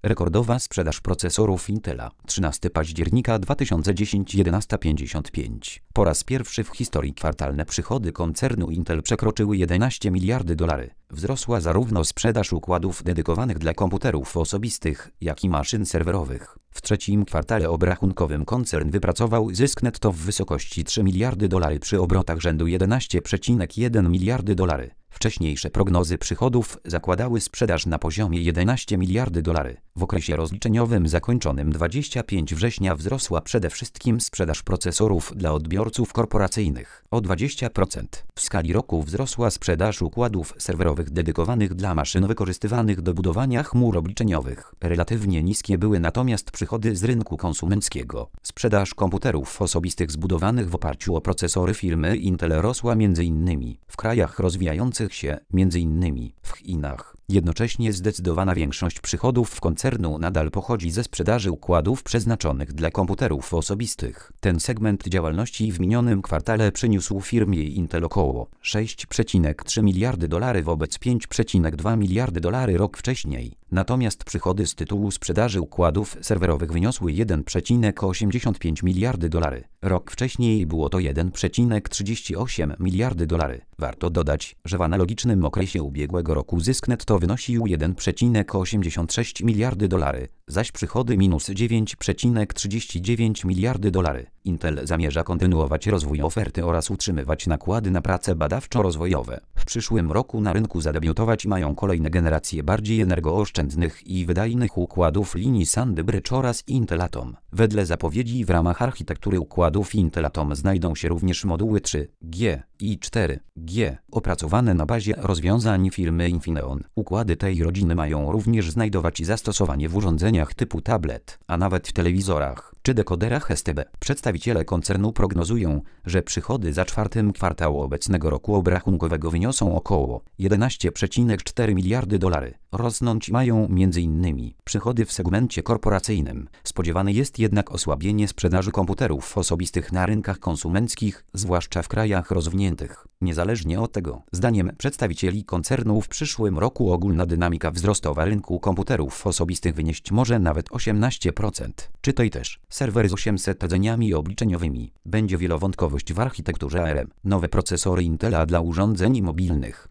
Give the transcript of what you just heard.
Rekordowa sprzedaż procesorów Intela. 13 października 2010 11:55. Po raz pierwszy w historii kwartalne przychody koncernu Intel przekroczyły 11 miliardy dolarów. Wzrosła zarówno sprzedaż układów dedykowanych dla komputerów osobistych, jak i maszyn serwerowych. W trzecim kwartale obrachunkowym koncern wypracował zysk netto w wysokości 3 miliardy dolarów przy obrotach rzędu 11,1 miliardy dolarów. Wcześniejsze prognozy przychodów zakładały sprzedaż na poziomie 11 miliardy dolarów. W okresie rozliczeniowym zakończonym 25 września wzrosła przede wszystkim sprzedaż procesorów dla odbiorców korporacyjnych o 20%. W skali roku wzrosła sprzedaż układów serwerowych dedykowanych dla maszyn wykorzystywanych do budowania chmur obliczeniowych. Relatywnie niskie były natomiast przychody z rynku konsumenckiego. Sprzedaż komputerów osobistych zbudowanych w oparciu o procesory firmy Intel rosła m.in. w krajach rozwijających się, m.in. w Chinach. Jednocześnie zdecydowana większość przychodów koncernu nadal pochodzi ze sprzedaży układów przeznaczonych dla komputerów osobistych. Ten segment działalności w minionym kwartale przyniósł firmie Intel około 6,3 miliardy dolarów wobec 5,2 miliardy dolarów rok wcześniej. Natomiast przychody z tytułu sprzedaży układów serwerowych wyniosły 1,85 miliardy dolarów. Rok wcześniej było to 1,38 miliardy dolarów. Warto dodać, że w analogicznym okresie ubiegłego roku zysk netto wynosił 1,86 miliardy dolarów, zaś przychody minus 9,39 miliardy dolarów. Intel zamierza kontynuować rozwój oferty oraz utrzymywać nakłady na prace badawczo-rozwojowe. W przyszłym roku na rynku zadebiutować mają kolejne generacje bardziej energooszczędnych i wydajnych układów linii Sandy Bridge oraz Intel Atom. Wedle zapowiedzi w ramach architektury układów Intel Atom znajdą się również moduły 3G i 4G opracowane na bazie rozwiązań firmy Infineon. Układy tej rodziny mają również znajdować zastosowanie w urządzeniach typu tablet, a nawet w telewizorach czy dekoderach STB. Przedstawiciele koncernu prognozują, że przychody za czwartym kwartał obecnego roku obrachunkowego wyniosą około 11,4 miliardy dolarów. Rosnąć mają m.in. przychody w segmencie korporacyjnym. Spodziewane jest jednak osłabienie sprzedaży komputerów osobistych na rynkach konsumenckich, zwłaszcza w krajach rozwiniętych. Niezależnie od tego, zdaniem przedstawicieli koncernu w przyszłym roku ogólna dynamika wzrostowa rynku komputerów osobistych wynieść może nawet 18%. Czytaj też. Serwer z 800 rdzeniami obliczeniowymi. Będzie wielowątkowość w architekturze ARM. Nowe procesory Intela dla urządzeń mobilnych.